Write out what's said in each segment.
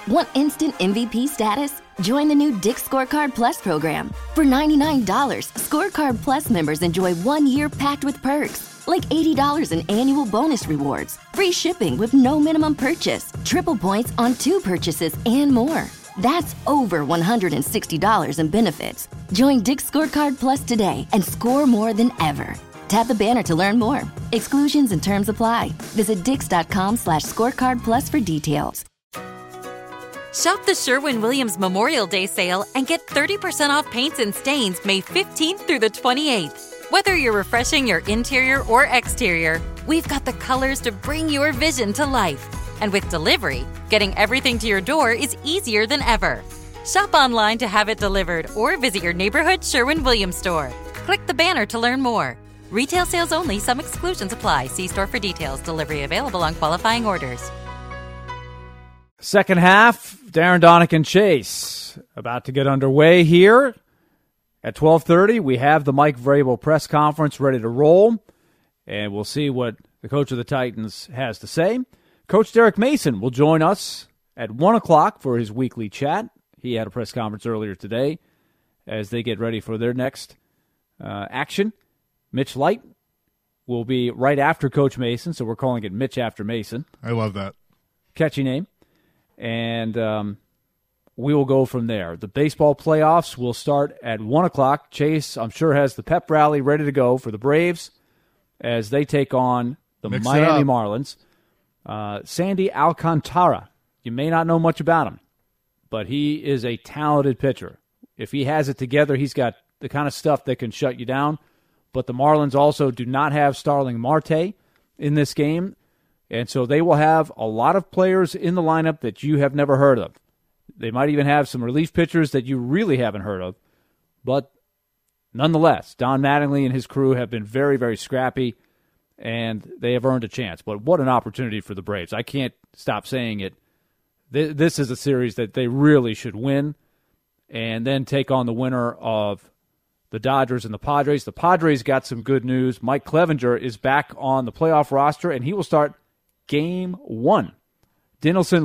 Want instant MVP status? Join the new Dick's Scorecard Plus program. For $99, Scorecard Plus members enjoy 1 year packed with perks, like $80 in annual bonus rewards, free shipping with no minimum purchase, triple points on 2 purchases, and more. That's over $160 in benefits. Join Dick's Scorecard Plus today and score more than ever. Tap the banner to learn more. Exclusions and terms apply. Visit dix.com/scorecard plus for details. Shop the Sherwin-Williams Memorial Day sale and get 30% off paints and stains May 15th through the 28th. Whether you're refreshing your interior or exterior, we've got the colors to bring your vision to life. And with delivery, getting everything to your door is easier than ever. Shop online to have it delivered or visit your neighborhood Sherwin-Williams store. Click the banner to learn more. Retail sales only. Some exclusions apply. See store for details. Delivery available on qualifying orders. Second half, Darren Donick and Chase about to get underway here. At 12:30, we have the Mike Vrabel press conference ready to roll, and we'll see what the coach of the Titans has to say. Coach Derek Mason will join us at 1 o'clock for his weekly chat. He had a press conference earlier today as they get ready for their next action. Mitch Light will be right after Coach Mason, so we're calling it Mitch after Mason. I love that. Catchy name. And we will go from there. The baseball playoffs will start at 1 o'clock. Chase, I'm sure, has the pep rally ready to go for the Braves as they take on the Miami Marlins. Sandy Alcantara, you may not know much about him, but he is a talented pitcher. If he has it together, he's got the kind of stuff that can shut you down. But the Marlins also do not have Starling Marte in this game, and so they will have a lot of players in the lineup that you have never heard of. They might even have some relief pitchers that you really haven't heard of. But nonetheless, Don Mattingly and his crew have been very, very scrappy, and they have earned a chance. But what an opportunity for the Braves. I can't stop saying it. This is a series that they really should win and then take on the winner of the Dodgers and the Padres. The Padres got some good news. Mike Clevenger is back on the playoff roster, and he will start Game 1. Dinelson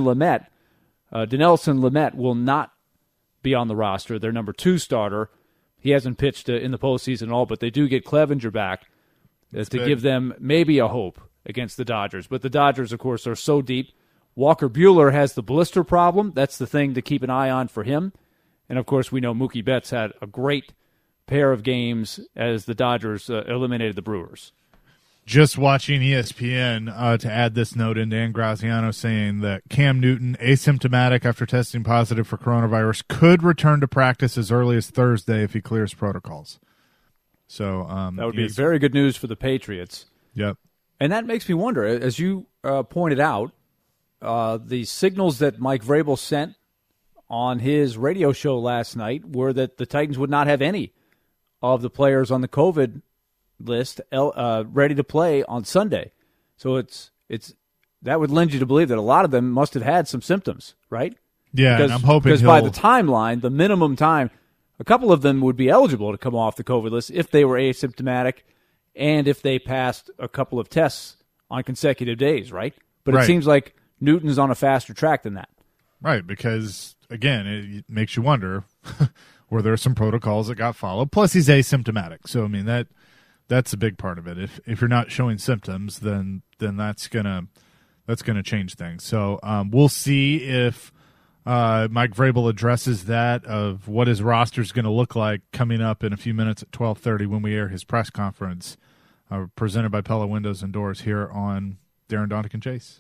Lamet will not be on the roster. Their number 2 starter. He hasn't pitched in the postseason at all, but they do get Clevenger back to give them maybe a hope against the Dodgers. But the Dodgers, of course, are so deep. Walker Buehler has the blister problem. That's the thing to keep an eye on for him. And, of course, we know Mookie Betts had a great pair of games as the Dodgers eliminated the Brewers. Just watching ESPN to add this note in, Dan Graziano saying that Cam Newton, asymptomatic after testing positive for coronavirus, could return to practice as early as Thursday if he clears protocols. So that would be very good news for the Patriots. Yep. And that makes me wonder, as you pointed out, the signals that Mike Vrabel sent on his radio show last night were that the Titans would not have any of the players on the COVID list ready to play on Sunday. So it's that would lend you to believe that a lot of them must have had some symptoms, right? Yeah, and I'm hoping because by the timeline, the minimum time, a couple of them would be eligible to come off the COVID list if they were asymptomatic and if they passed a couple of tests on consecutive days, right? But it seems like Newton's on a faster track than that. Right, because, again, it makes you wonder, were there some protocols that got followed? Plus, he's asymptomatic. So, I mean, that's a big part of it. If you're not showing symptoms, then that's gonna change things. So we'll see if Mike Vrabel addresses that of what his roster is going to look like coming up in a few minutes at 12:30 when we air his press conference presented by Pella Windows and Doors here on Darren Donick and Chase.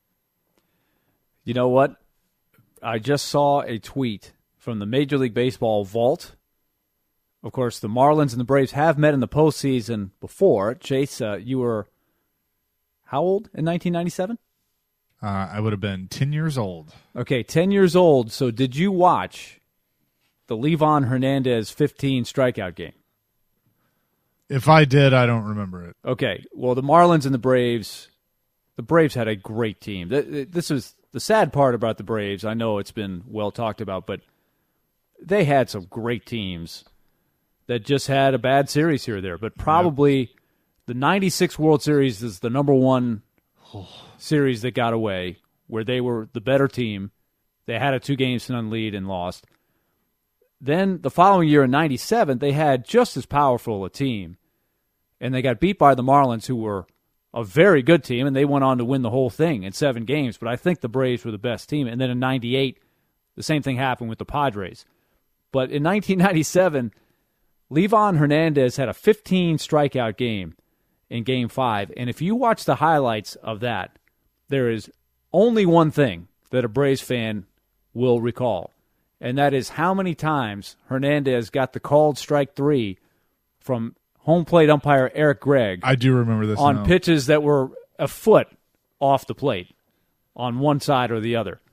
You know what? I just saw a tweet from the Major League Baseball vault. Of course, the Marlins and the Braves have met in the postseason before. Chase, you were how old in 1997? I would have been 10 years old. Okay, 10 years old. So did you watch the Livan Hernandez 15 strikeout game? If I did, I don't remember it. Okay, well, the Marlins and the Braves had a great team. This is the sad part about the Braves. I know it's been well talked about, but they had some great teams that just had a bad series here or there. But probably the 96 World Series is the number one series that got away, where they were the better team, They had a 2-0 lead and lost. Then the following year in 97, they had just as powerful a team, and they got beat by the Marlins, who were a very good team, and they went on to win the whole thing in 7 games. But I think the Braves were the best team. And then in 98, the same thing happened with the Padres. But in 1997, Livan Hernandez had a 15 strikeout game in Game 5. And if you watch the highlights of that, there is only one thing that a Braves fan will recall, and that is how many times Hernandez got the called strike 3 from home plate umpire Eric Gregg. I do remember this on now. Pitches that were a foot off the plate on one side or the other.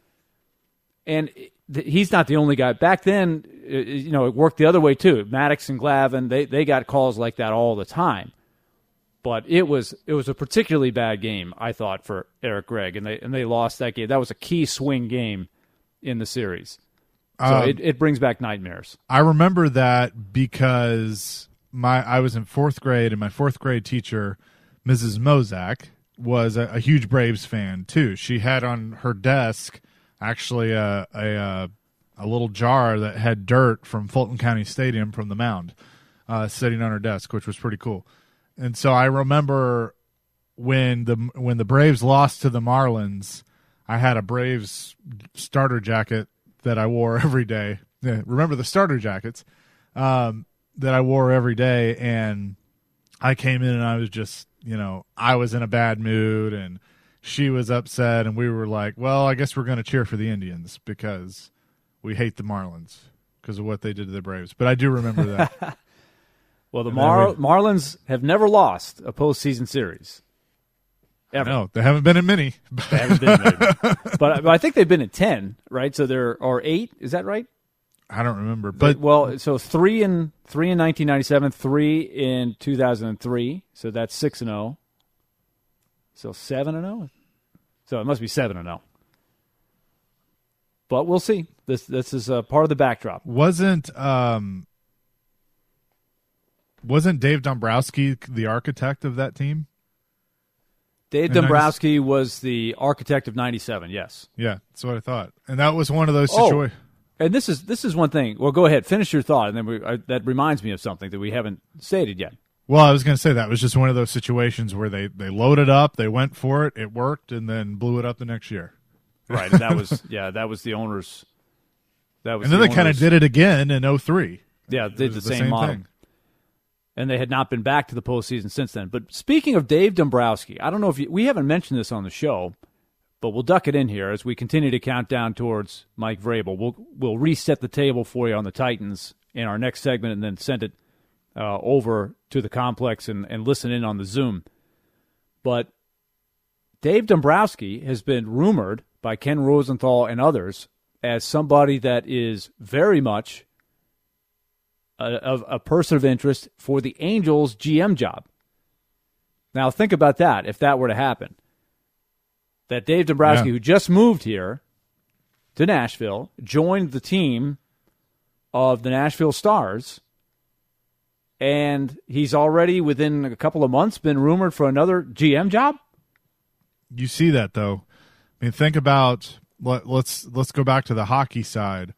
And he's not the only guy. Back then, it worked the other way too. Maddox and Glavine, they got calls like that all the time. But it was a particularly bad game, I thought, for Eric Gregg, and they lost that game. That was a key swing game in the series. So it brings back nightmares. I remember that because I was in 4th grade, and my 4th grade teacher, Mrs. Mozak, was a huge Braves fan too. She had on her desk actually a little jar that had dirt from Fulton County Stadium from the mound sitting on her desk, which was pretty cool. And so I remember when the Braves lost to the Marlins, I had a Braves starter jacket that I wore every day. Yeah, remember the starter jackets that I wore every day, and I came in and I was just, I was in a bad mood, and she was upset, and we were like, well, I guess we're going to cheer for the Indians because we hate the Marlins because of what they did to the Braves. But I do remember that. Well, the Marlins have never lost a postseason series. Ever. No, they haven't been in many. They haven't been in many. But I think they've been in 10, right? So or 8, is that right? I don't remember. But so 3 in 1997, 3 in 2003. So that's 6-0. So 7-0. So it must be 7-0. But we'll see. This is part of the backdrop. Wasn't Dave Dombrowski the architect of that team? Dave Dombrowski was the architect of 97, yes. Yeah, that's what I thought. And that was one of those situations. And this is one thing. Well, go ahead. Finish your thought, and then that reminds me of something that we haven't stated yet. Well, I was going to say that was just one of those situations where they loaded up, they went for it, it worked, and then blew it up the next year. Right, and that was the owners. And then they kind of did it again in 2003. Yeah, they did the same model. Thing. And they had not been back to the postseason since then. But speaking of Dave Dombrowski, I don't know if we haven't mentioned this on the show, but we'll duck it in here as we continue to count down towards Mike Vrabel. We'll reset the table for you on the Titans in our next segment and then send it over to the complex and listen in on the Zoom. But Dave Dombrowski has been rumored by Ken Rosenthal and others as somebody that is very much a person of interest for the Angels GM job. Now, think about that, if that were to happen. That Dave Dombrowski, who just moved here to Nashville, joined the team of the Nashville Stars, and he's already, within a couple of months, been rumored for another GM job? You see that, though. I mean, think about, let's go back to the hockey side.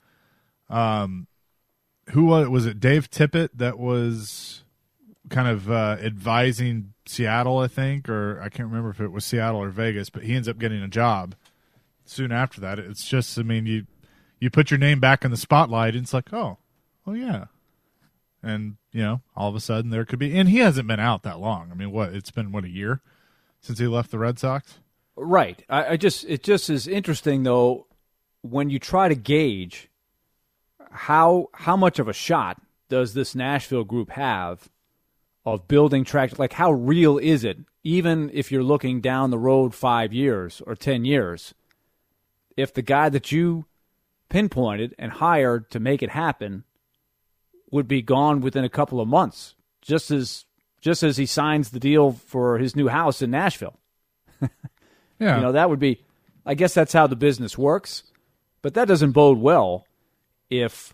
Who was it? Dave Tippett that was kind of advising Seattle, I think, or I can't remember if it was Seattle or Vegas, but he ends up getting a job soon after that. It's just, I mean, you put your name back in the spotlight, and it's like, oh yeah, and all of a sudden there could be, and he hasn't been out that long. I mean, it's been a year since he left the Red Sox, right? It just is interesting though when you try to gauge how much of a shot does this Nashville group have of building traction? Like, how real is it, even if you're looking down the road 5 years or 10 years, if the guy that you pinpointed and hired to make it happen would be gone within a couple of months, just as he signs the deal for his new house in Nashville? Yeah. That would be, I guess that's how the business works, but that doesn't bode well if,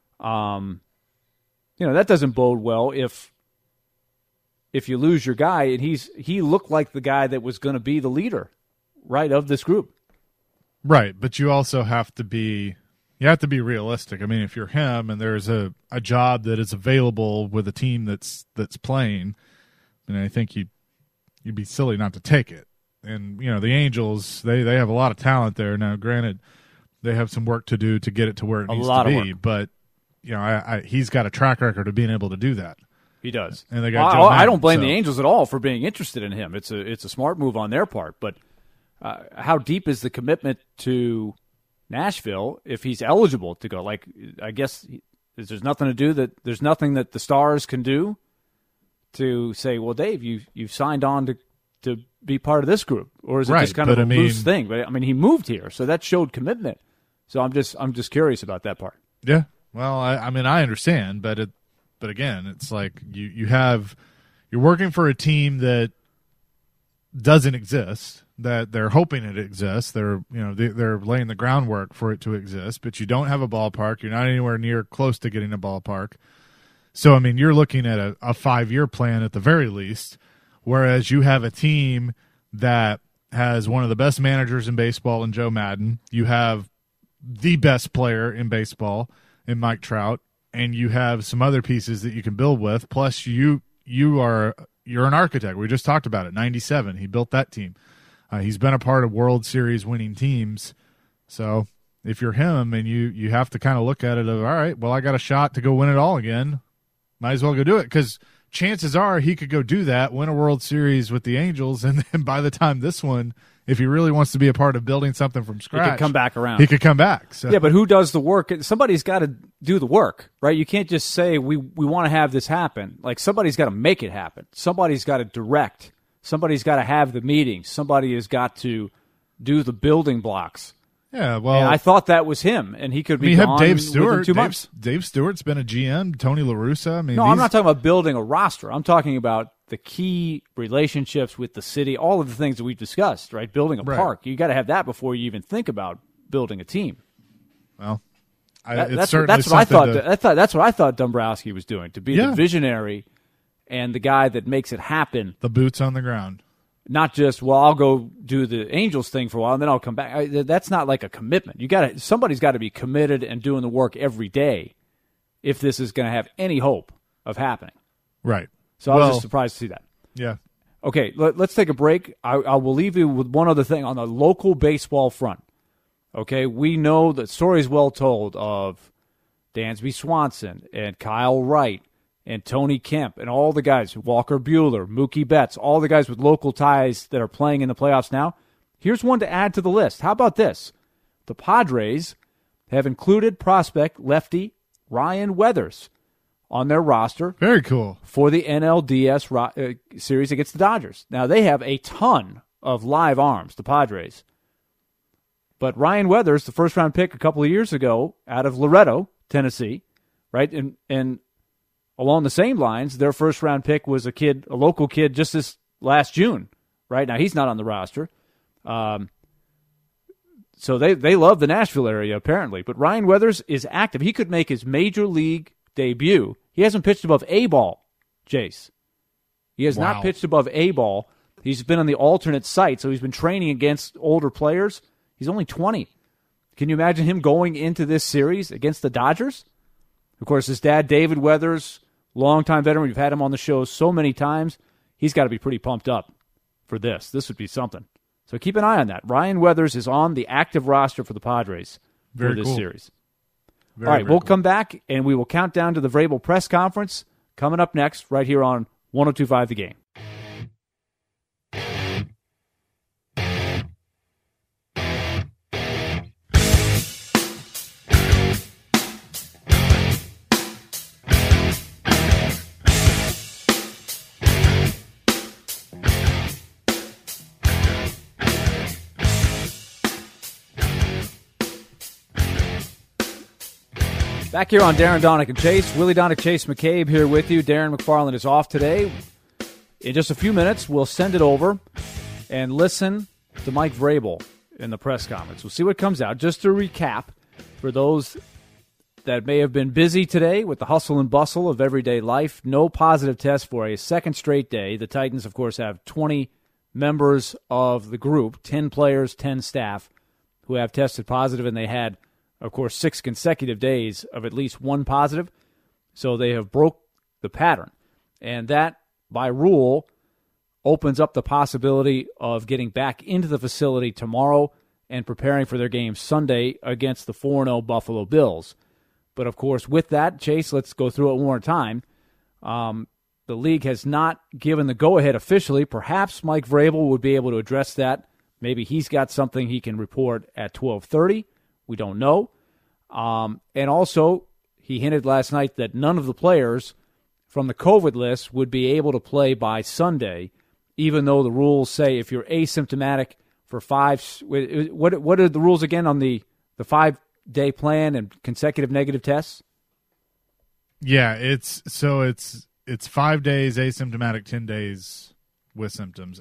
that doesn't bode well if you lose your guy, and he looked like the guy that was going to be the leader, right, of this group. Right, but you also have to be realistic. I mean, if you're him and there's a job that is available with a team that's playing, then I think you'd be silly not to take it. And the Angels, they have a lot of talent there. Now, granted, they have some work to do to get it to where it needs to be, but he's got a track record of being able to do that. He does. And they got Joe Madden, I don't blame the Angels at all for being interested in him. It's a smart move on their part, but how deep is the commitment to Nashville if he's eligible to go? Like, I guess there's nothing that the Stars can do to say, well, Dave, you've signed on to be part of this group, or is it just kind of a loose thing? But I mean, he moved here, so that showed commitment. So I'm just curious about that part. Yeah, well, I mean, I understand, but again, it's like you're working for a team that doesn't exist, that they're hoping it exists. They're laying the groundwork for it to exist, but you don't have a ballpark. You're not anywhere near close to getting a ballpark. So I mean, you're looking at a 5-year plan at the very least. Whereas you have a team that has one of the best managers in baseball in Joe Madden. You have the best player in baseball in Mike Trout, and you have some other pieces that you can build with. Plus, you're an architect. We just talked about it. 97, he built that team. He's been a part of World Series winning teams. So if you're him and you have to kind of look at it of, all right, well, I got a shot to go win it all again. Might as well go do it, because chances are he could go do that, win a World Series with the Angels, and then by the time this one, if he really wants to be a part of building something from scratch, he could come back around. He could come back. So. Yeah, but who does the work? Somebody's got to do the work, right? You can't just say, we want to have this happen. Like, somebody's got to make it happen. Somebody's got to direct. Somebody's got to have the meetings. Somebody has got to do the building blocks. Yeah, well, and I thought that was him, and he could be gone Dave Stewart, within 2 months. Dave Stewart's been a GM. Tony La Russa. I mean, I'm not talking about building a roster. I'm talking about the key relationships with the city, all of the things that we've discussed, right? Building a park. You got to have that before you even think about building a team. Well, that's what I thought. That's what I thought Dombrowski was doing, to be the visionary and the guy that makes it happen. The boots on the ground. Not just, well, I'll go do the Angels thing for a while and then I'll come back. That's not like a commitment. Somebody's got to be committed and doing the work every day if this is going to have any hope of happening. Right. So I was just surprised to see that. Yeah. Okay, let's take a break. I will leave you with one other thing on the local baseball front. Okay, we know the story is well told of Dansby Swanson and Kyle Wright and Tony Kemp and all the guys, Walker Buehler, Mookie Betts, all the guys with local ties that are playing in the playoffs now. Here's one to add to the list. How about this? The Padres have included prospect lefty Ryan Weathers on their roster. Very cool. For the NLDS series against the Dodgers. Now, they have a ton of live arms, the Padres. But Ryan Weathers, the first-round pick a couple of years ago out of Loretto, Tennessee, right? And along the same lines, their first-round pick was a local kid just this last June, right? Now, he's not on the roster. So they love the Nashville area, apparently. But Ryan Weathers is active. He could make his major league debut. He hasn't pitched above A-ball, Jace. He has not pitched above A-ball. He's been on the alternate site, so he's been training against older players. He's only 20. Can you imagine him going into this series against the Dodgers? Of course, his dad, David Weathers, longtime veteran. We've had him on the show so many times. He's got to be pretty pumped up for this. This would be something. So keep an eye on that. Ryan Weathers is on the active roster for the Padres for this series. All right, we'll come back, and we will count down to the Vrabel press conference coming up next right here on 102.5 The Game. Back here on Darren, Donick, and Chase. Willie Donick, Chase McCabe here with you. Darren McFarland is off today. In just a few minutes, we'll send it over and listen to Mike Vrabel in the press conference. We'll see what comes out. Just to recap, for those that may have been busy today with the hustle and bustle of everyday life, no positive test for a second straight day. The Titans, of course, have 20 members of the group, 10 players, 10 staff, who have tested positive, and they had, of course, 6 consecutive days of at least one positive. So they have broke the pattern. And that, by rule, opens up the possibility of getting back into the facility tomorrow and preparing for their game Sunday against the 4-0 Buffalo Bills. But, of course, with that, Chase, let's go through it one more time. The league has not given the go-ahead officially. Perhaps Mike Vrabel would be able to address that. Maybe he's got something he can report at 12:30. We don't know. And also, he hinted last night that none of the players from the COVID list would be able to play by Sunday, even though the rules say if you're asymptomatic for 5 – what are the rules again on the 5-day plan and consecutive negative tests? Yeah, it's 5 days asymptomatic, 10 days with symptoms.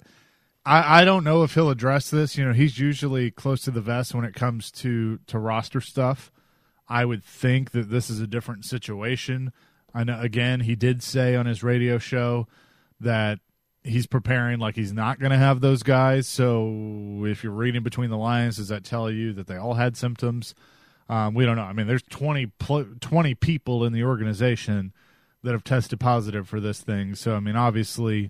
I don't know if he'll address this. You know, he's usually close to the vest when it comes to roster stuff. I would think that this is a different situation. I know, again, he did say on his radio show that he's preparing like he's not going to have those guys. So if you're reading between the lines, does that tell you that they all had symptoms? We don't know. I mean, there's 20 people in the organization that have tested positive for this thing. So, I mean, obviously,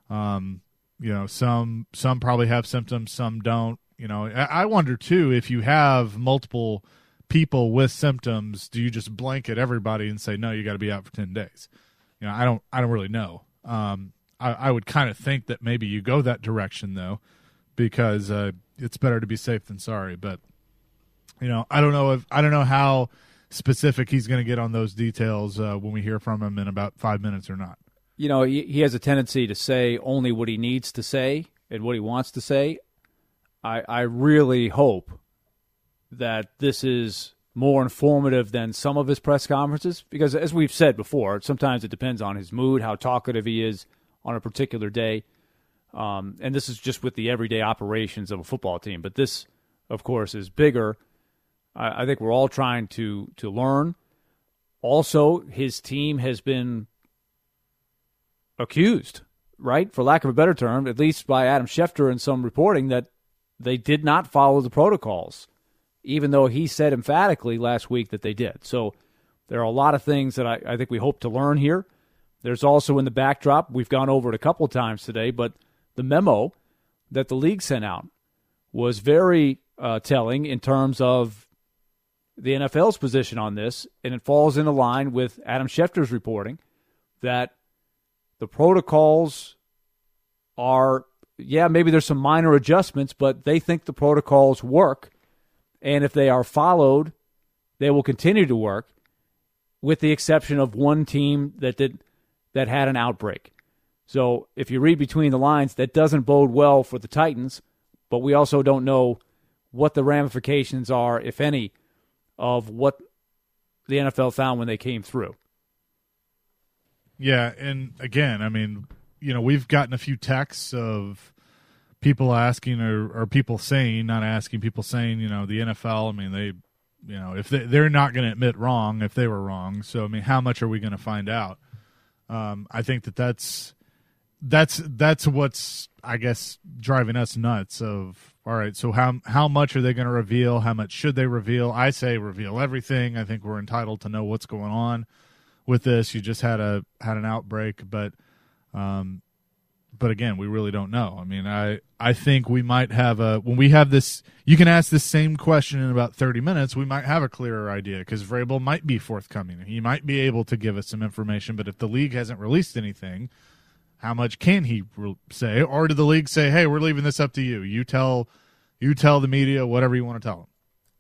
you know, some probably have symptoms, some don't. You know, I wonder, too, if you have multiple people with symptoms, do you just blanket everybody and say, no, you got to be out for 10 days? You know, I don't really know. I would kind of think that maybe you go that direction, though, because it's better to be safe than sorry. But, you know, I don't know how specific he's going to get on those details when we hear from him in about 5 minutes or not. You know, he has a tendency to say only what he needs to say and what he wants to say. I really hope that this is more informative than some of his press conferences, because as we've said before, sometimes it depends on his mood, how talkative he is on a particular day. And this is just with the everyday operations of a football team. But this, of course, is bigger. I think we're all trying to learn. Also, his team has been accused, right, for lack of a better term, at least by Adam Schefter and some reporting, that they did not follow the protocols, even though he said emphatically last week that they did. So there are a lot of things that I think we hope to learn here. There's also in the backdrop, we've gone over it a couple of times today, but the memo that the league sent out was very telling in terms of the NFL's position on this, and it falls into line with Adam Schefter's reporting that the protocols are, maybe there's some minor adjustments, but they think the protocols work, and if they are followed, they will continue to work, with the exception of one team that had an outbreak. So if you read between the lines, that doesn't bode well for the Titans, but we also don't know what the ramifications are, if any, of what the NFL found when they came through. Yeah, and again, I mean, you know, we've gotten a few texts of people asking or people saying, not asking, people saying, you know, the NFL, I mean, they, you know, if they're not going to admit wrong if they were wrong. So, I mean, how much are we going to find out? I think that's what's, I guess, driving us nuts of, all right, so how much are they going to reveal? How much should they reveal? I say reveal everything. I think we're entitled to know what's going on with this. You just had an outbreak, but again, we really don't know. I mean, I think we might have when we have this, you can ask this same question in about 30 minutes, we might have a clearer idea, because Vrabel might be forthcoming. He might be able to give us some information, but if the league hasn't released anything, how much can he say? Or did the league say, hey, we're leaving this up to you. You tell the media whatever you want to tell them.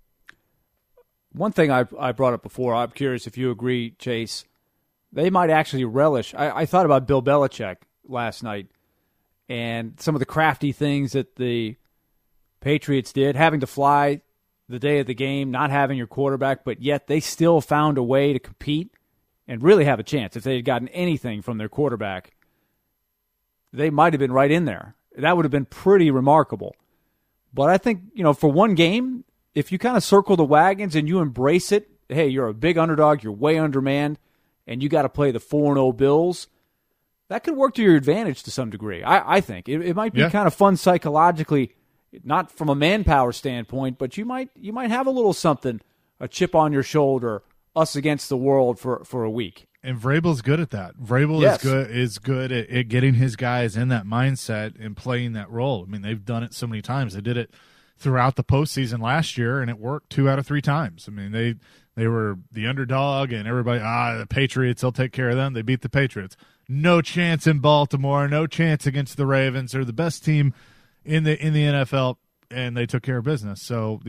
One thing I brought up before, I'm curious if you agree, Chase, they might actually relish. I thought about Bill Belichick last night and some of the crafty things that the Patriots did, having to fly the day of the game, not having your quarterback, but yet they still found a way to compete and really have a chance. If they had gotten anything from their quarterback, they might have been right in there. That would have been pretty remarkable. But I think, you know, for one game, if you kind of circle the wagons and you embrace it, hey, you're a big underdog, you're way undermanned, and you got to play the 4-0 Bills, that could work to your advantage to some degree. I think. It might be kind of fun psychologically. not from a manpower standpoint, but you might have a little something, a chip on your shoulder, us against the world for a week. And Vrabel's good at that. Vrabel is good at getting his guys in that mindset and playing that role. I mean, they've done it so many times. They did it throughout the postseason last year, and it worked 2 out of 3 times. I mean, they were the underdog, and everybody, the Patriots, they'll take care of them. They beat the Patriots. No chance in Baltimore, no chance against the Ravens. They're the best team in the NFL, and they took care of business. So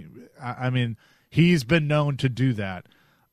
he's been known to do that.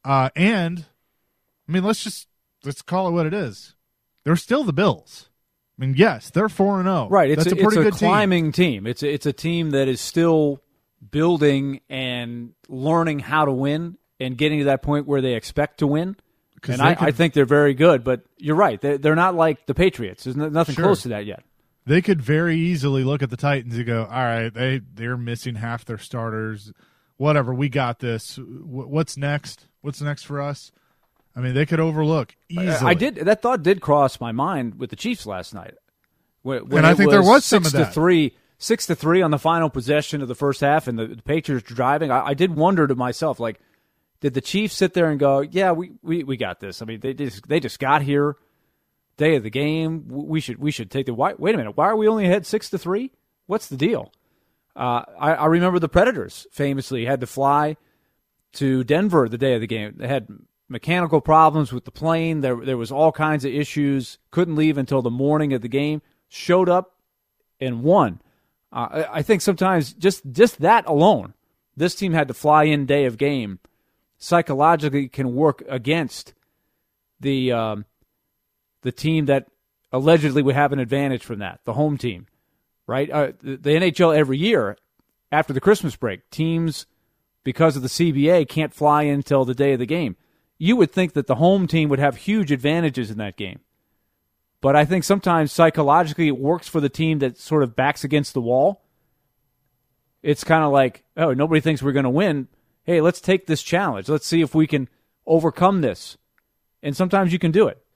Let's call it what it is. They're still the Bills. I mean, yes, they're 4-0. Right. It's a pretty good climbing team. It's a team that is still building and learning how to win and getting to that point where they expect to win. And I think they're very good, but you're right. They're not like the Patriots. There's nothing close to that yet. They could very easily look at the Titans and go, all right, they're missing half their starters. Whatever, we got this. What's next? What's next for us? I mean, they could overlook easily. That thought did cross my mind with the Chiefs last night. And I think there was some of that. 6-3 on the final possession of the first half, and the Patriots driving. I did wonder to myself, like, did the Chiefs sit there and go, "Yeah, we got this"? I mean, they just got here, day of the game. We should take the. Wait a minute, why are we only ahead 6-3? What's the deal? I remember the Predators famously had to fly to Denver the day of the game. They had mechanical problems with the plane. There was all kinds of issues. Couldn't leave until the morning of the game. Showed up and won. I think sometimes just that alone, this team had to fly in day of game, psychologically can work against the team that allegedly would have an advantage from that, the home team, right? The NHL every year after the Christmas break, teams, because of the CBA, can't fly in until the day of the game. You would think that the home team would have huge advantages in that game. But I think sometimes psychologically it works for the team that sort of backs against the wall. It's kind of like, oh, nobody thinks we're going to win. Hey, let's take this challenge. Let's see if we can overcome this. And sometimes you can do it.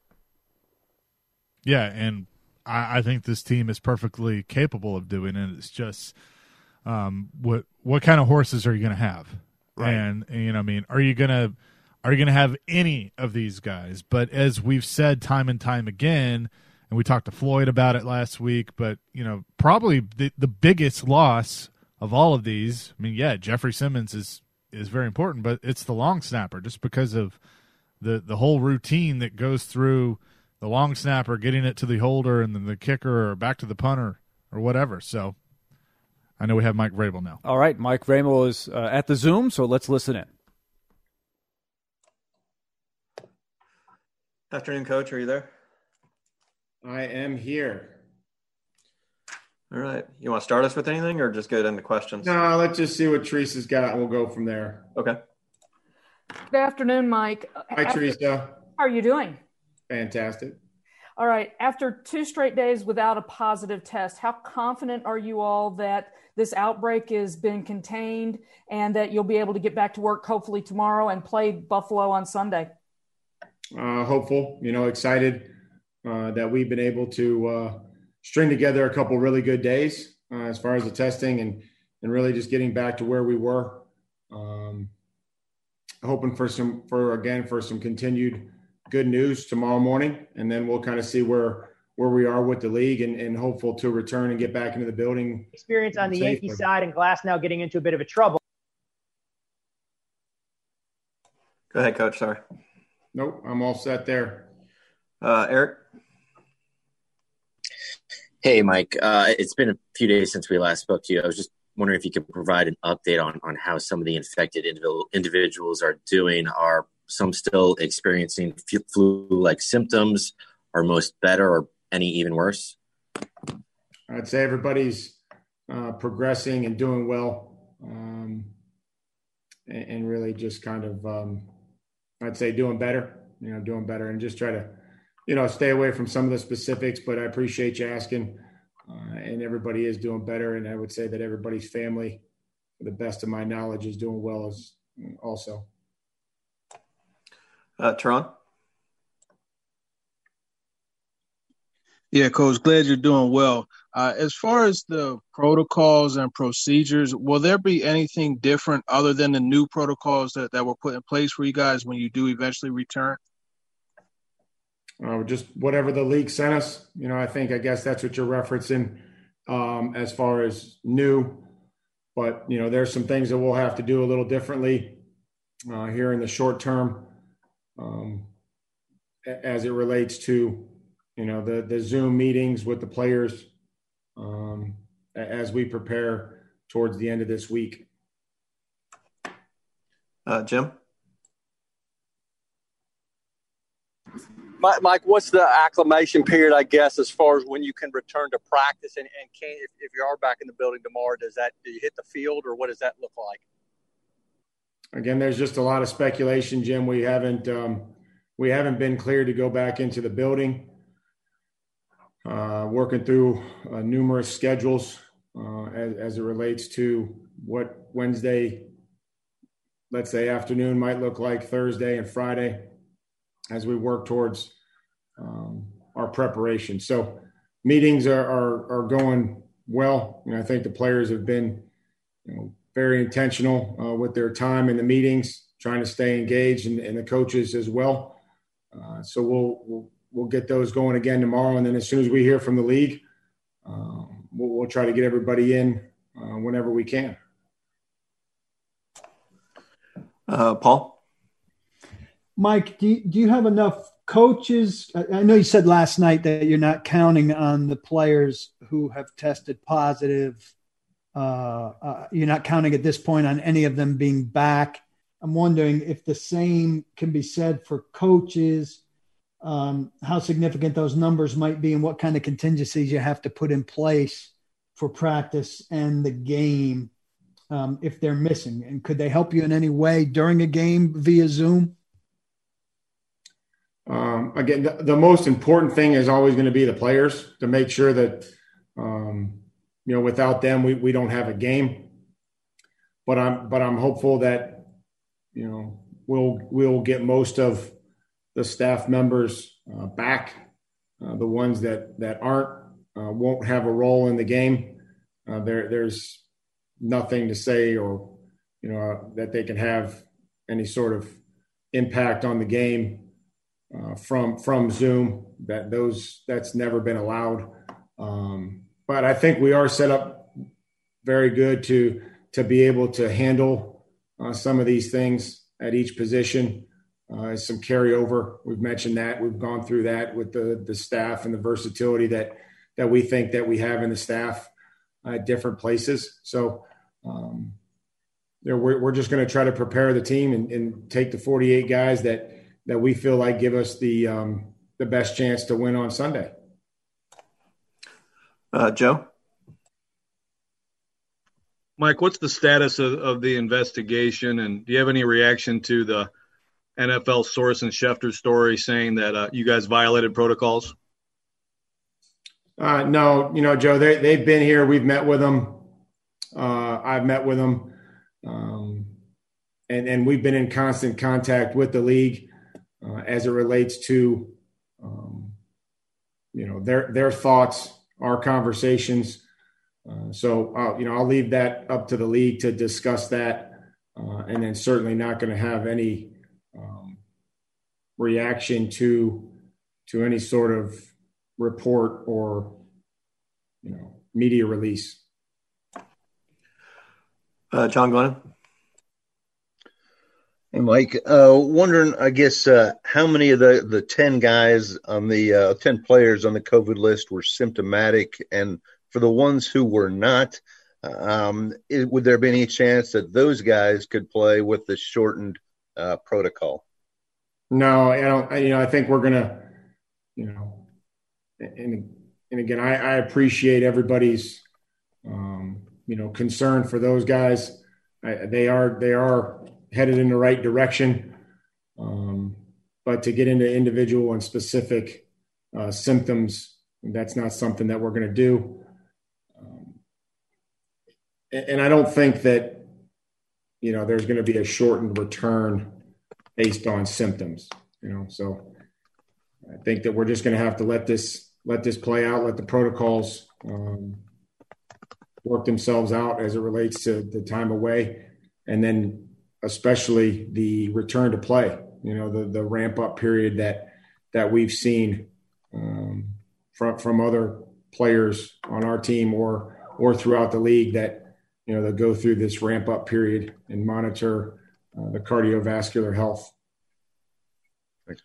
Yeah, and I think this team is perfectly capable of doing it. It's just what kind of horses are you going to have? Right. And are you going to have any of these guys? But as we've said time and time again, and we talked to Floyd about it last week, but probably the biggest loss of all of these, Jeffrey Simmons is very important, but it's the long snapper, just because of the whole routine that goes through the long snapper, getting it to the holder and then the kicker or back to the punter or whatever. So I know we have Mike Vrabel now. All right, Mike Vrabel is at the Zoom, so let's listen in. Afternoon, Coach. Are you there? I am here. All right. You want to start us with anything or just get into questions? No, let's just see what Teresa's got, and we'll go from there. Okay. Good afternoon, Mike. Hi, Teresa. How are you doing? Fantastic. All right. After 2 straight days without a positive test, how confident are you all that this outbreak has been contained and that you'll be able to get back to work hopefully tomorrow and play Buffalo on Sunday? Hopeful, excited that we've been able to string together a couple really good days as far as the testing and really just getting back to where we were. Hoping for some continued good news tomorrow morning, and then we'll kind of see where we are with the league and hopeful to return and get back into the building. Experience on the Yankee side and Glass now getting into a bit of a trouble. Go ahead, Coach. Sorry. Nope, I'm all set there. Eric? Hey, Mike. It's been a few days since we last spoke to you. I was just wondering if you could provide an update on how some of the infected individuals are doing. Are some still experiencing flu-like symptoms? Are most better, or any even worse? I'd say everybody's progressing and doing well, and really just kind of I'd say doing better, and just try to, stay away from some of the specifics, but I appreciate you asking, and everybody is doing better. And I would say that everybody's family, to the best of my knowledge, is doing well as also. Teron? Yeah, Coach, glad you're doing well. As far as the protocols and procedures, will there be anything different other than the new protocols that were put in place for you guys when you do eventually return? Just whatever the league sent us. I guess that's what you're referencing as far as new. But, there's some things that we'll have to do a little differently here in the short term as it relates to, the Zoom meetings with the players as we prepare towards the end of this week. Jim? Mike, what's the acclimation period, I guess, as far as when you can return to practice and can, if you are back in the building tomorrow, do you hit the field or what does that look like? Again, there's just a lot of speculation, Jim. We haven't been cleared to go back into the building. Working through numerous schedules as it relates to what Wednesday, let's say, afternoon might look like, Thursday and Friday, as we work towards our preparation. So meetings are going well. I think the players have been very intentional with their time in the meetings, trying to stay engaged, and the coaches as well. So we'll get those going again tomorrow. And then as soon as we hear from the league, we'll try to get everybody in whenever we can. Paul? Mike, do you have enough coaches? I know you said last night that you're not counting on the players who have tested positive. You're not counting at this point on any of them being back. I'm wondering if the same can be said for coaches, how significant those numbers might be and what kind of contingencies you have to put in place for practice and the game if they're missing. And could they help you in any way during a game via Zoom? Again, the most important thing is always going to be the players, to make sure that, without them, we don't have a game. But I'm hopeful that, we'll get most of the staff members back. The ones that aren't won't have a role in the game. There's nothing to say or, that they can have any sort of impact on the game from Zoom. That's never been allowed. But I think we are set up very good to be able to handle some of these things at each position. Some carryover. We've mentioned that. We've gone through that with the staff and the versatility that we think that we have in the staff at different places. So we're just going to try to prepare the team and take the 48 guys that we feel like give us the best chance to win on Sunday. Joe? Mike, what's the status of the investigation, and do you have any reaction to the NFL source and Schefter story saying that you guys violated protocols? No, Joe, they've been here. We've met with them. I've met with them. And we've been in constant contact with the league as it relates to, their thoughts, our conversations. So I'll leave that up to the league to discuss that. And then certainly not going to have any reaction to any sort of report or, media release. John Glennon? Hey, Mike, wondering, I guess, how many of the 10 guys on the 10 players on the COVID list were symptomatic, and for the ones who were not, would there be any chance that those guys could play with the shortened protocol? No, I don't. I think we're gonna, and again, I appreciate everybody's, concern for those guys. They are headed in the right direction, but to get into individual and specific symptoms, that's not something that we're going to do. And I don't think that, there's going to be a shortened return based on symptoms, so I think that we're just going to have to let this let this play out, let the protocols work themselves out as it relates to the time away, and then especially the return to play. The ramp up period that we've seen from other players on our team or throughout the league that that go through this ramp up period and monitor the cardiovascular health. Thanks.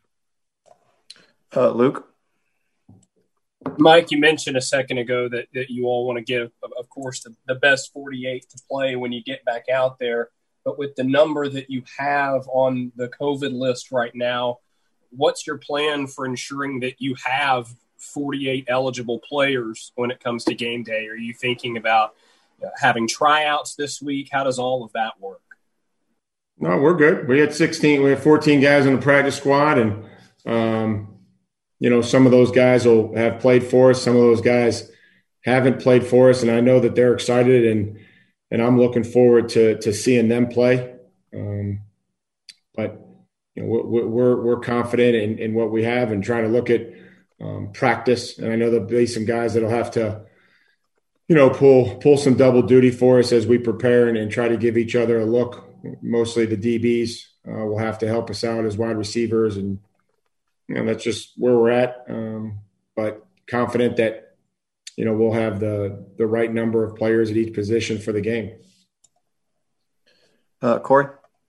Luke? Mike, you mentioned a second ago that you all want to give, of course, the best 48 to play when you get back out there. But with the number that you have on the COVID list right now, what's your plan for ensuring that you have 48 eligible players when it comes to game day? Are you thinking about having tryouts this week? How does all of that work? No, we're good. We had 14 guys on the practice squad, and some of those guys will have played for us. Some of those guys haven't played for us, and I know that they're excited, and I'm looking forward to seeing them play. But we're confident in what we have and trying to look at practice. And I know there'll be some guys that'll have to, pull some double duty for us as we prepare and try to give each other a look. Mostly the DBs will have to help us out as wide receivers, and that's just where we're at. But confident that we'll have the right number of players at each position for the game. Corey?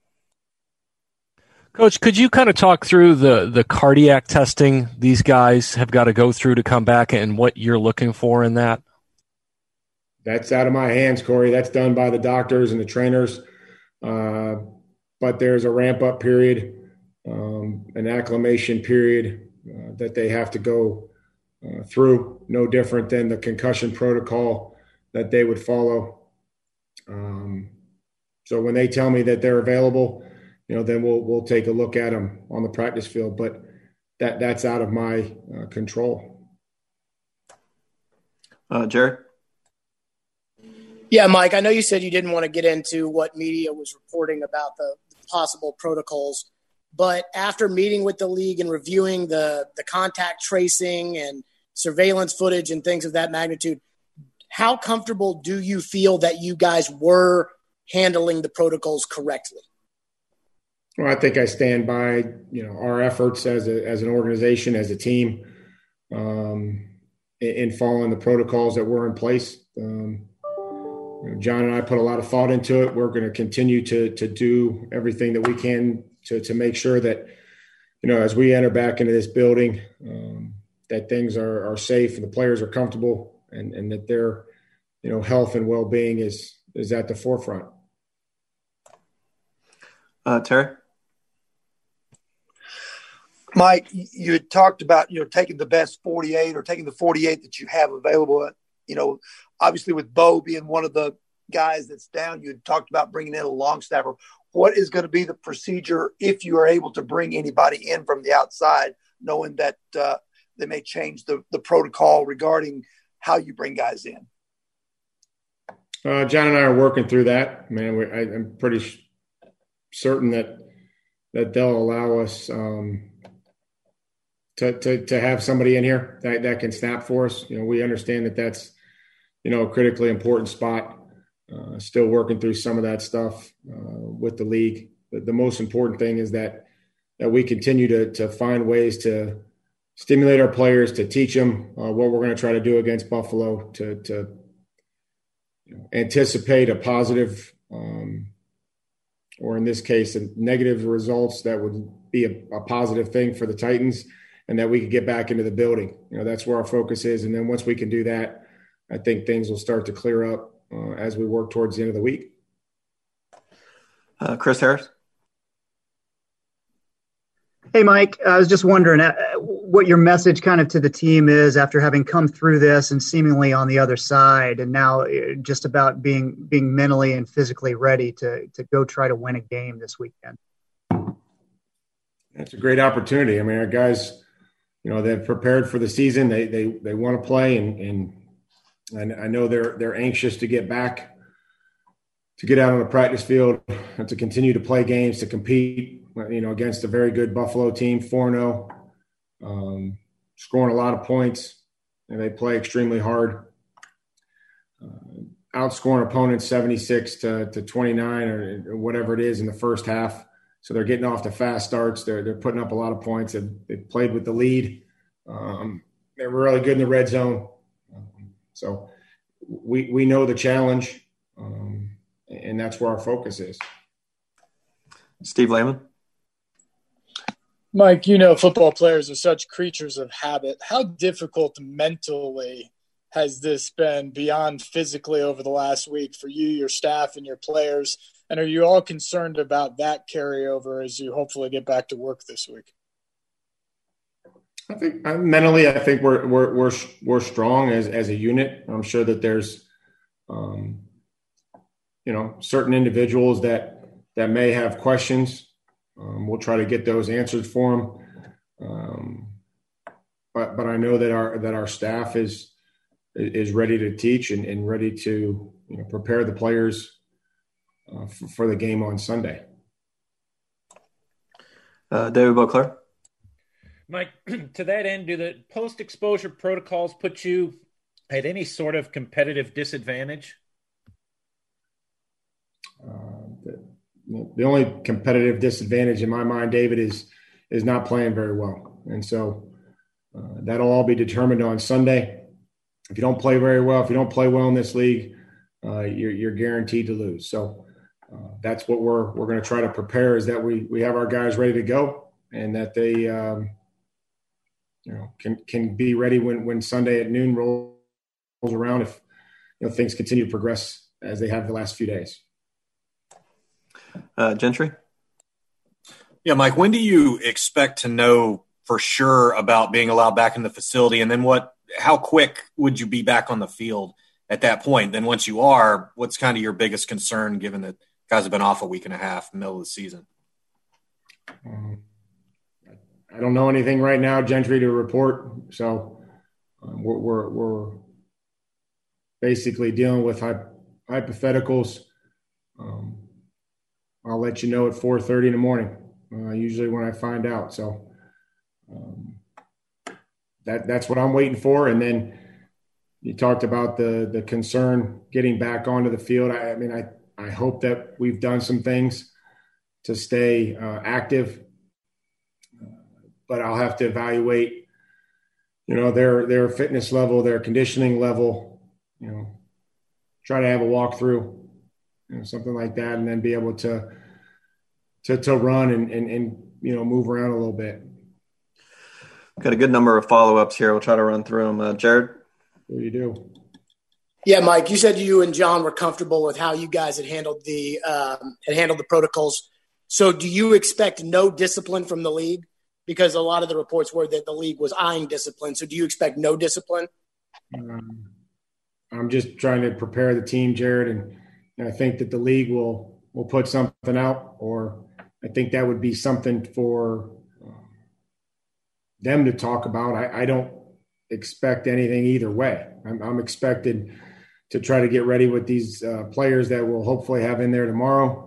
Coach, could you kind of talk through the cardiac testing these guys have got to go through to come back and what you're looking for in that? That's out of my hands, Corey. That's done by the doctors and the trainers. But there's a ramp-up period, an acclimation period that they have to go through, no different than the concussion protocol that they would follow. So when they tell me that they're available, then we'll take a look at them on the practice field. But that's out of my control. Jared? Yeah, Mike, I know you said you didn't want to get into what media was reporting about the possible protocols, but after meeting with the league and reviewing the contact tracing and surveillance footage and things of that magnitude, how comfortable do you feel that you guys were handling the protocols correctly? Well, I think I stand by, our efforts as an organization, as a team, in following the protocols that were in place. John and I put a lot of thought into it. We're going to continue to do everything that we can to make sure that, as we enter back into this building, that things are safe and the players are comfortable and that their, health and well-being is at the forefront. Terry? Mike, you had talked about, taking the best 48 or taking the 48 that you have available. Obviously with Bo being one of the guys that's down, you had talked about bringing in a long snapper. What is going to be the procedure if you are able to bring anybody in from the outside, knowing that they may change the protocol regarding how you bring guys in? John and I are working through that. I'm pretty certain that they'll allow us to have somebody in here that can snap for us. We understand that that's a critically important spot. Still working through some of that stuff with the league. The most important thing is that we continue to find ways to stimulate our players, to teach them what we're going to try to do against Buffalo, to anticipate a positive or in this case, negative results that would be a positive thing for the Titans, and that we could get back into the building. That's where our focus is. And then once we can do that, I think things will start to clear up as we work towards the end of the week. Chris Harris? Hey, Mike, I was just wondering what your message kind of to the team is after having come through this and seemingly on the other side, and now just about being mentally and physically ready to go try to win a game this weekend. That's a great opportunity. Our guys, they've prepared for the season. They want to play, and I know they're anxious to get back, to get out on the practice field, and to continue to play games, to compete, against a very good Buffalo team, 4-0, scoring a lot of points. and they play extremely hard. Outscoring opponents 76 to 29 or whatever it is in the first half. So they're getting off to fast starts. They're putting up a lot of points. They've played with the lead. They're really good in the red zone. So we know the challenge, and that's where our focus is. Steve Lehman. Mike, you know football players are such creatures of habit. How difficult mentally has this been beyond physically over the last week for you, your staff, and your players? And are you all concerned about that carryover as you hopefully get back to work this week? I think mentally, I think we're strong as a unit. I'm sure that there's, certain individuals that may have questions. We'll try to get those answered for them. But I know that our staff is ready to teach and ready to prepare the players for the game on Sunday. David Beauclair. Mike, to that end, do the post-exposure protocols put you at any sort of competitive disadvantage? The only competitive disadvantage in my mind, David, is not playing very well. And so that'll all be determined on Sunday. If you don't play very well, if you don't play well in this league, you're guaranteed to lose. So that's what we're going to try to prepare, is that we have our guys ready to go, and that they can be ready when Sunday at noon rolls around, if things continue to progress as they have the last few days. Gentry? Yeah, Mike, when do you expect to know for sure about being allowed back in the facility? And then how quick would you be back on the field at that point? Then once you are, what's kind of your biggest concern, given that guys have been off a week and a half, middle of the season? I don't know anything right now, Gentry, to report. So we're basically dealing with hypotheticals. I'll let you know at 4:30 in the morning, usually when I find out. So that's what I'm waiting for. And then you talked about the concern getting back onto the field. I hope that we've done some things to stay active, but I'll have to evaluate, their fitness level, their conditioning level, try to have a walkthrough, something like that, and then be able to run and move around a little bit. Got a good number of follow-ups here. We'll try to run through them. Jared? What do you do? Yeah, Mike, you said you and John were comfortable with how you guys had handled the protocols. So do you expect no discipline from the league? Because a lot of the reports were that the league was eyeing discipline. So do you expect no discipline? I'm just trying to prepare the team, Jared, and I think that the league will put something out, or I think that would be something for them to talk about. I don't expect anything either way. I'm expected to try to get ready with these players that we'll hopefully have in there tomorrow.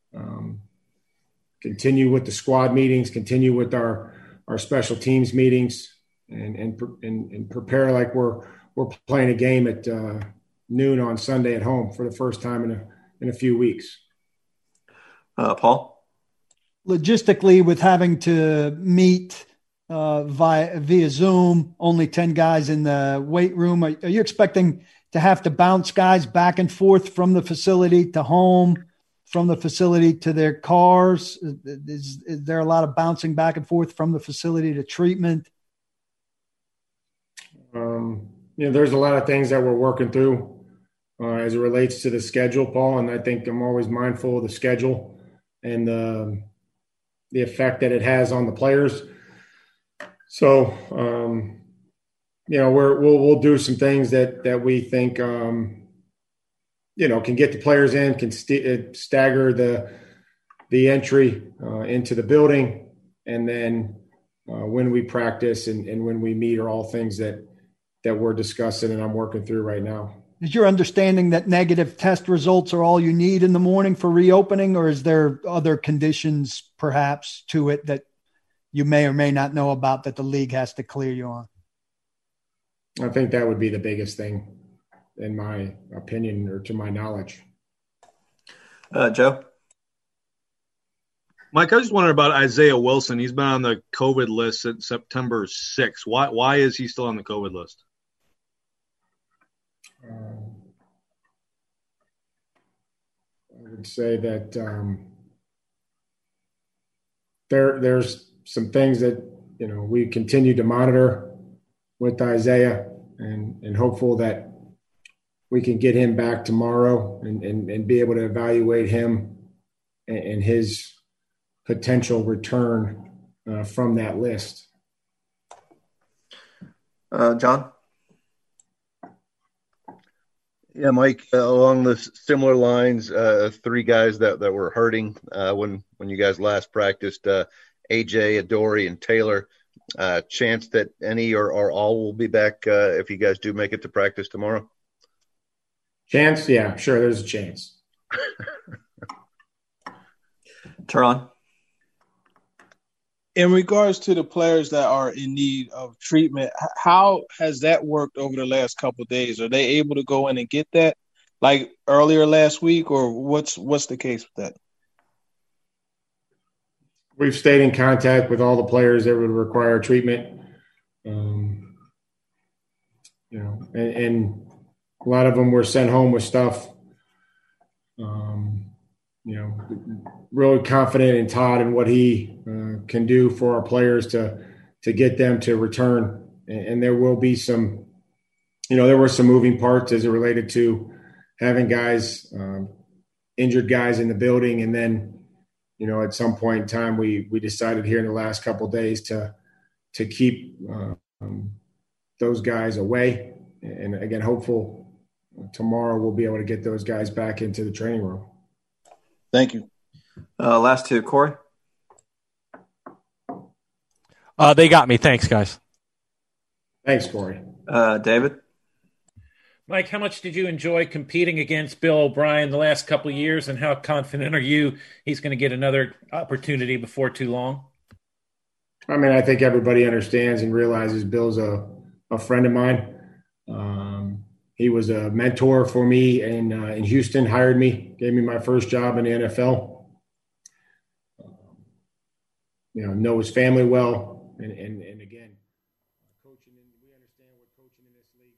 Continue with the squad meetings, continue with our special teams meetings, and prepare like we're playing a game at noon on Sunday at home for the first time in a few weeks. Paul? Logistically, with having to meet via Zoom, only 10 guys in the weight room, are you expecting to have to bounce guys back and forth from the facility to home, from the facility to their cars? Is there a lot of bouncing back and forth from the facility to treatment? There's a lot of things that we're working through as it relates to the schedule, Paul, and I think I'm always mindful of the schedule and the effect that it has on the players. So, we'll do some things that we think, can get the players in, can stagger the entry into the building, and then when we practice and when we meet are all things that we're discussing and I'm working through right now. Is your understanding that negative test results are all you need in the morning for reopening, or is there other conditions perhaps to it that you may or may not know about that the league has to clear you on? I think that would be the biggest thing, in my opinion, or to my knowledge. Joe? Mike, I just wondered about Isaiah Wilson. He's been on the COVID list since September 6th. Why is he still on the COVID list? I would say that there's some things that we continue to monitor with Isaiah, and hopeful that we can get him back tomorrow and be able to evaluate him and his potential return from that list. John? Yeah, Mike, along the similar lines, 3 guys that were hurting when you guys last practiced, AJ, Adoree, and Taylor. Chance that any or all will be back if you guys do make it to practice tomorrow? Chance? Yeah, sure, there's a chance. Teron? In regards to the players that are in need of treatment, how has that worked over the last couple of days? Are they able to go in and get that like earlier last week, or what's the case with that? We've stayed in contact with all the players that would require treatment. And a lot of them were sent home with stuff. Really confident in Todd and what he can do for our players to get them to return. And there will be some, there were some moving parts as it related to having guys, injured guys in the building. And then, at some point in time, we decided here in the last couple of days to keep those guys away. And again, hopeful tomorrow we'll be able to get those guys back into the training room. Thank you. Last 2, Corey? They got me. Thanks, guys. Thanks, Corey. David? Mike, how much did you enjoy competing against Bill O'Brien the last couple of years, and how confident are you he's going to get another opportunity before too long? I mean, I think everybody understands and realizes Bill's a friend of mine. He was a mentor for me in Houston, hired me, gave me my first job in the NFL. Know his family well. And again, coaching, we understand what coaching in this league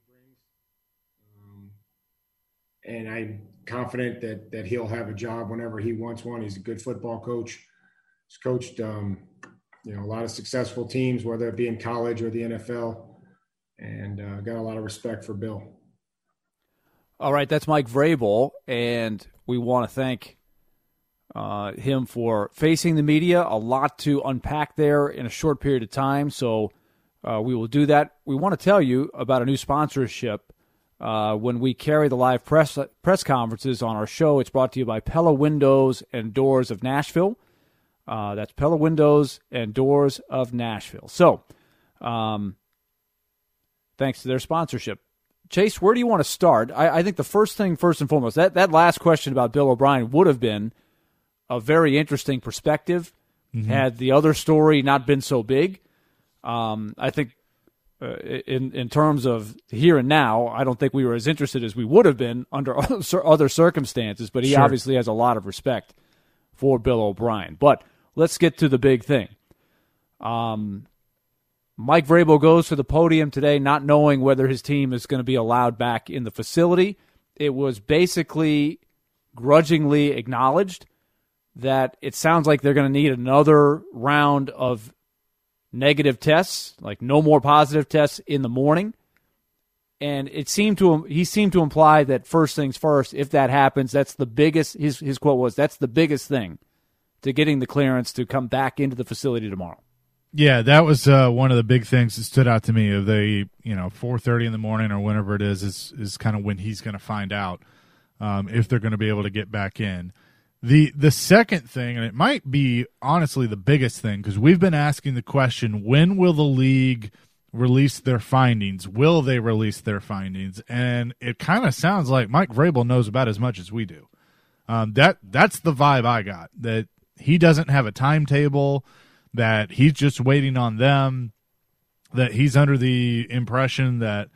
brings. And I'm confident that he'll have a job whenever he wants one. He's a good football coach. He's coached, a lot of successful teams, whether it be in college or the NFL, and got a lot of respect for Bill. All right, that's Mike Vrabel, and we want to thank him for facing the media. A lot to unpack there in a short period of time, so we will do that. We want to tell you about a new sponsorship when we carry the live press conferences on our show. It's brought to you by Pella Windows and Doors of Nashville. That's Pella Windows and Doors of Nashville. So, thanks to their sponsorship. Chase, where do you want to start? I think the first and foremost, that last question about Bill O'Brien would have been a very interesting perspective had the other story not been so big. I think in terms of here and now, I don't think we were as interested as we would have been under other circumstances, but he obviously has a lot of respect for Bill O'Brien. But let's get to the big thing. Mike Vrabel goes to the podium today not knowing whether his team is going to be allowed back in the facility. It was basically grudgingly acknowledged that it sounds like they're going to need another round of negative tests, like no more positive tests in the morning. And he seemed to imply that first things first, if that happens, that's the biggest, his quote was, that's the biggest thing to getting the clearance to come back into the facility tomorrow. Yeah, that was one of the big things that stood out to me. Of the 4:30 in the morning or whenever it is kind of when he's going to find out if they're going to be able to get back in. The second thing, and it might be honestly the biggest thing, because we've been asking the question: when will the league release their findings? Will they release their findings? And it kind of sounds like Mike Vrabel knows about as much as we do. That's the vibe I got. That he doesn't have a timetable. That he's just waiting on them, that he's under the impression that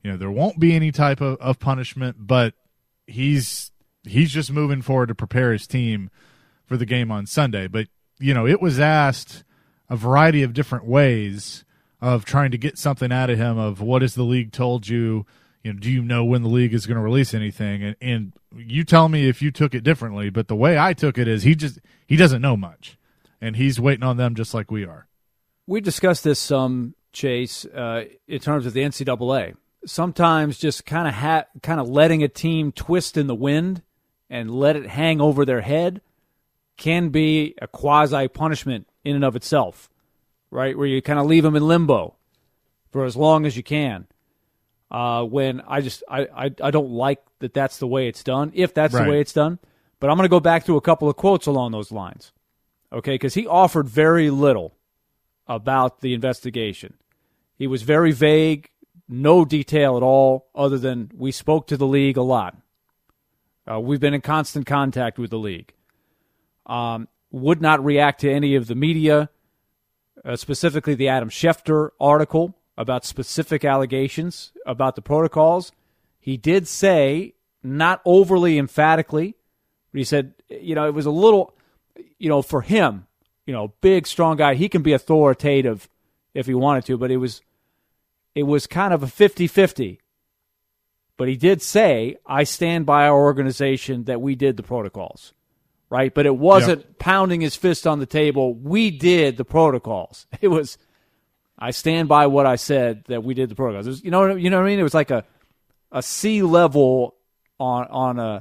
there won't be any type of punishment, but he's just moving forward to prepare his team for the game on Sunday. But, it was asked a variety of different ways of trying to get something out of him of what has the league told you, do you know when the league is going to release anything? And you tell me if you took it differently, but the way I took it is he doesn't know much, and he's waiting on them just like we are. We discussed this some, Chase, in terms of the NCAA. Sometimes just kind of letting a team twist in the wind and let it hang over their head can be a quasi punishment in and of itself, right? Where you kind of leave them in limbo for as long as you can. When I don't like that that's the way it's done, if that's the way it's done. But I'm going to go back to a couple of quotes along those lines, okay? Because he offered very little about the investigation. He was very vague, no detail at all, other than we spoke to the league a lot. We've been in constant contact with the league. Would not react to any of the media, specifically the Adam Schefter article about specific allegations about the protocols. He did say, not overly emphatically, but he said, it was a little, for him, big, strong guy, he can be authoritative if he wanted to, but it was kind of a 50-50. But he did say, I stand by our organization that we did the protocols, right? But it wasn't pounding his fist on the table, we did the protocols. It was, I stand by what I said that we did the protocols. It was, you know what I mean? It was like a C level on a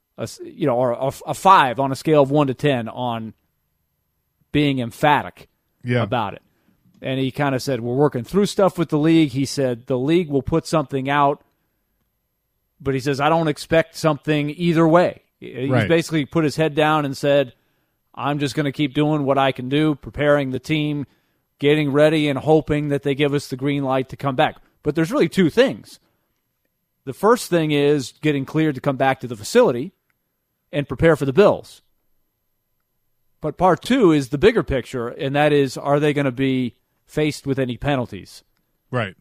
5 on a scale of 1 to 10 on being emphatic about it. And he kind of said, we're working through stuff with the league. He said the league will put something out, but he says, I don't expect something either way. He's basically put his head down and said, I'm just going to keep doing what I can do, preparing the team, getting ready, and hoping that they give us the green light to come back. But there's really two things. The first thing is getting cleared to come back to the facility and prepare for the Bills. But part two is the bigger picture, and that is, are they going to be faced with any penalties? Right.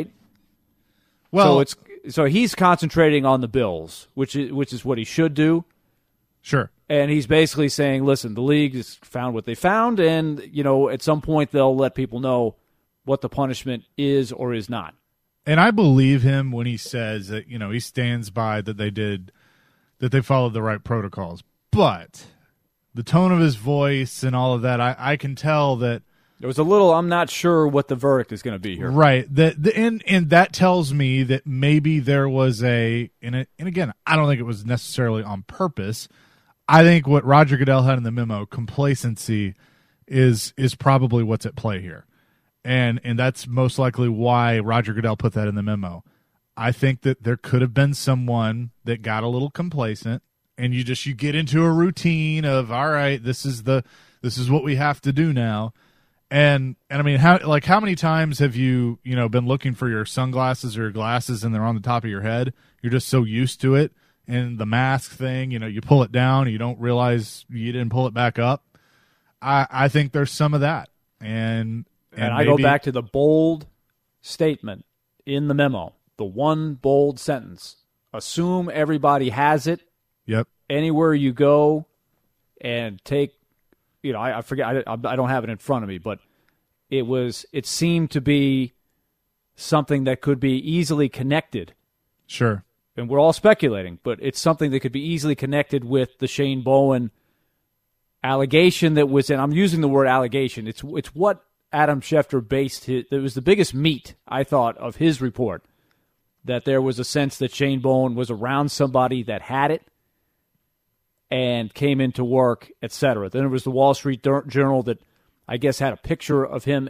Well, so he's concentrating on the Bills, which is what he should do. Sure. And he's basically saying, listen, the league has found what they found, and at some point they'll let people know what the punishment is or is not. And I believe him when he says that he stands by that they followed the right protocols. But the tone of his voice and all of that, I can tell that there was a little, I'm not sure what the verdict is going to be here. Right. And that tells me that maybe there was and again, I don't think it was necessarily on purpose. I think what Roger Goodell had in the memo, complacency, is probably what's at play here. And that's most likely why Roger Goodell put that in the memo. I think that there could have been someone that got a little complacent, and you get into a routine of, all right, this is what we have to do now. And I mean, how many times have you been looking for your sunglasses or your glasses and they're on the top of your head? You're just so used to it. And the mask thing, you pull it down and you don't realize you didn't pull it back up. I think there's some of that. And I go back to the bold statement in the memo, the one bold sentence. Assume everybody has it. Yep. Anywhere you go and take, I forget, I don't have it in front of me, but it seemed to be something that could be easily connected. Sure. And we're all speculating, but it's something that could be easily connected with the Shane Bowen allegation that was, and I'm using the word allegation. It's what Adam Schefter based it was the biggest meat, I thought, of his report, that there was a sense that Shane Bowen was around somebody that had it and came into work, etc. Then there was the Wall Street Journal that I guess had a picture of him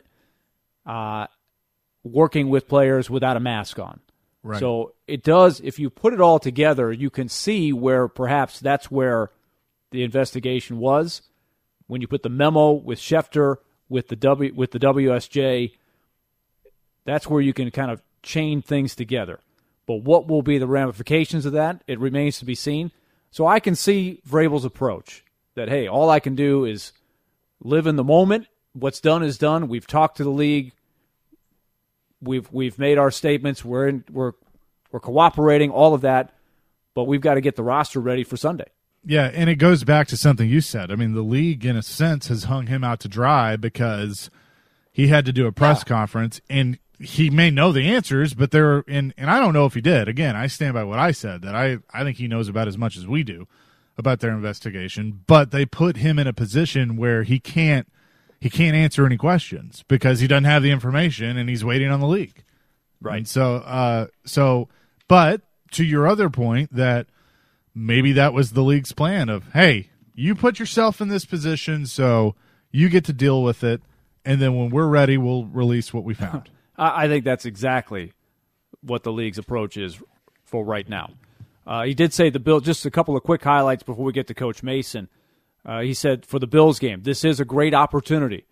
working with players without a mask on. Right. So it does, if you put it all together, you can see where perhaps that's where the investigation was. When you put the memo with Schefter, with the WSJ, that's where you can kind of chain things together. But what will be the ramifications of that? It remains to be seen. So I can see Vrabel's approach that, hey, all I can do is live in the moment. What's done is done. We've talked to the league. We've made our statements. We're We're cooperating, all of that, but we've got to get the roster ready for Sunday. Yeah, and it goes back to something you said. I mean, the league, in a sense, has hung him out to dry because he had to do a press conference, and he may know the answers, but and I don't know if he did. Again, I stand by what I said, that I think he knows about as much as we do about their investigation, but they put him in a position where he can't answer any questions because he doesn't have the information, and he's waiting on the league. Right. And but to your other point, that maybe that was the league's plan of, hey, you put yourself in this position, so you get to deal with it, and then when we're ready, we'll release what we found. I think that's exactly what the league's approach is for right now. He did say the Bills, just a couple of quick highlights before we get to Coach Mason. He said for the Bills game, this is a great opportunity.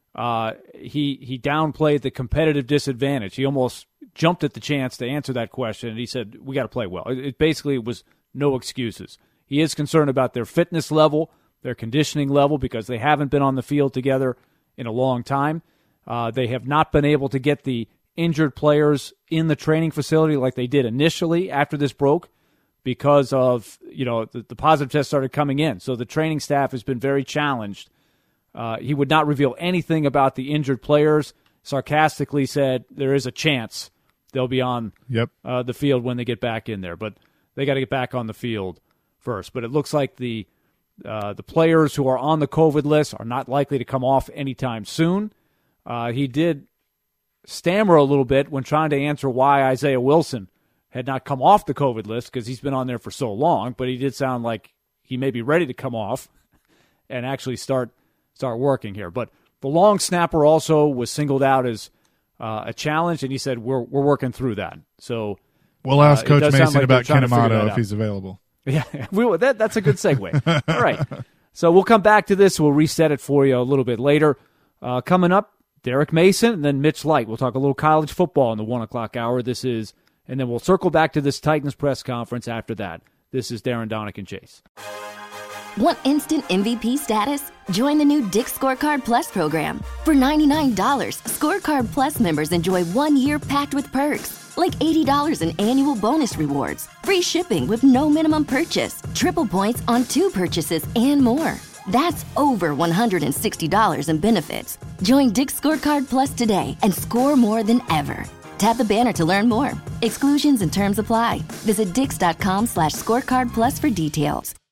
He downplayed the competitive disadvantage. He almost jumped at the chance to answer that question, and he said, we got to play well. It basically was no excuses. He is concerned about their fitness level, their conditioning level, because they haven't been on the field together in a long time. They have not been able to get the injured players in the training facility like they did initially after this broke because of, the positive tests started coming in. So the training staff has been very challenged. He would not reveal anything about the injured players, sarcastically said there is a chance they'll be on the field when they get back in there. But they got to get back on the field first. But it looks like the players who are on the COVID list are not likely to come off anytime soon. He did stammer a little bit when trying to answer why Isaiah Wilson had not come off the COVID list because he's been on there for so long, but he did sound like he may be ready to come off and actually start working here. But the long snapper also was singled out as a challenge, and he said we're working through that. So we'll ask Coach Mason about Ken Amato if he's available. Yeah, that's a good segue. All right. So we'll come back to this. We'll reset it for you a little bit later. Coming up, Derek Mason and then Mitch Light. We'll talk a little college football in the 1 o'clock hour. And then we'll circle back to this Titans press conference after that. This is Darren Donick and Chase. Want instant MVP status? Join the new Dick's Scorecard Plus program. For $99, Scorecard Plus members enjoy 1 year packed with perks, like $80 in annual bonus rewards, free shipping with no minimum purchase, triple points on 2 purchases, and more. That's over $160 in benefits. Join Dick's Scorecard Plus today and score more than ever. Tap the banner to learn more. Exclusions and terms apply. Visit dix.com/scorecard plus for details.